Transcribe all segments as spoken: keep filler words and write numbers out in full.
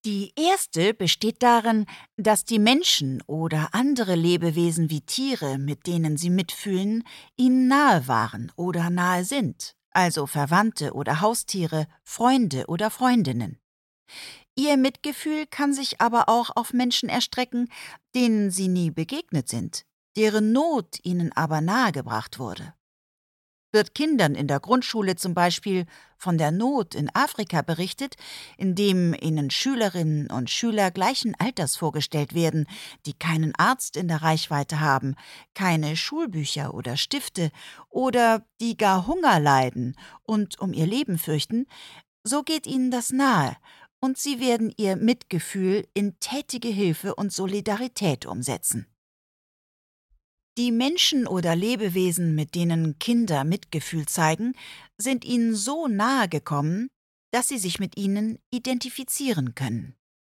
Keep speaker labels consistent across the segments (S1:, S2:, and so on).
S1: Die erste besteht darin, dass die Menschen oder andere Lebewesen wie Tiere, mit denen sie mitfühlen, ihnen nahe waren oder nahe sind, also Verwandte oder Haustiere, Freunde oder Freundinnen. Ihr Mitgefühl kann sich aber auch auf Menschen erstrecken, denen sie nie begegnet sind, deren Not ihnen aber nahegebracht wurde. Wird Kindern in der Grundschule zum Beispiel von der Not in Afrika berichtet, indem ihnen Schülerinnen und Schüler gleichen Alters vorgestellt werden, die keinen Arzt in der Reichweite haben, keine Schulbücher oder Stifte oder die gar Hunger leiden und um ihr Leben fürchten, so geht ihnen das nahe und sie werden ihr Mitgefühl in tätige Hilfe und Solidarität umsetzen. Die Menschen oder Lebewesen, mit denen Kinder Mitgefühl zeigen, sind ihnen so nahe gekommen, dass sie sich mit ihnen identifizieren können.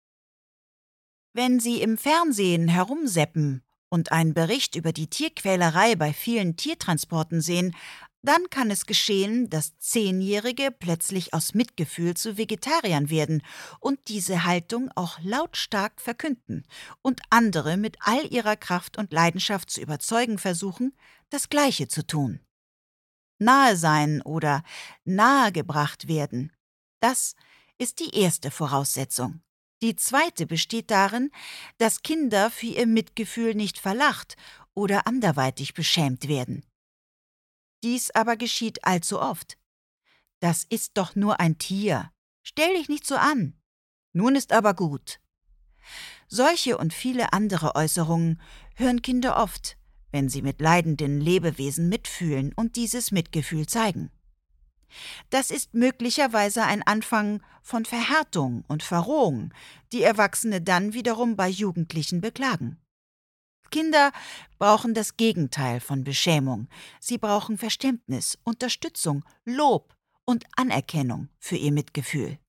S1: Wenn Sie im Fernsehen herumseppen und einen Bericht über die Tierquälerei bei vielen Tiertransporten sehen, dann kann es geschehen, dass Zehnjährige plötzlich aus Mitgefühl zu Vegetariern werden und diese Haltung auch lautstark verkünden und andere mit all ihrer Kraft und Leidenschaft zu überzeugen versuchen, das Gleiche zu tun. Nahe sein oder nahegebracht werden, das ist die erste Voraussetzung. Die zweite besteht darin, dass Kinder für ihr Mitgefühl nicht verlacht oder anderweitig beschämt werden. Dies aber geschieht allzu oft. »Das ist doch nur ein Tier. Stell dich nicht so an. Nun ist aber gut.« Solche und viele andere Äußerungen hören Kinder oft, wenn sie mit leidenden Lebewesen mitfühlen und dieses Mitgefühl zeigen. Das ist möglicherweise ein Anfang von Verhärtung und Verrohung, die Erwachsene dann wiederum bei Jugendlichen beklagen. Kinder brauchen das Gegenteil von Beschämung. Sie brauchen Verständnis, Unterstützung, Lob und Anerkennung für ihr Mitgefühl.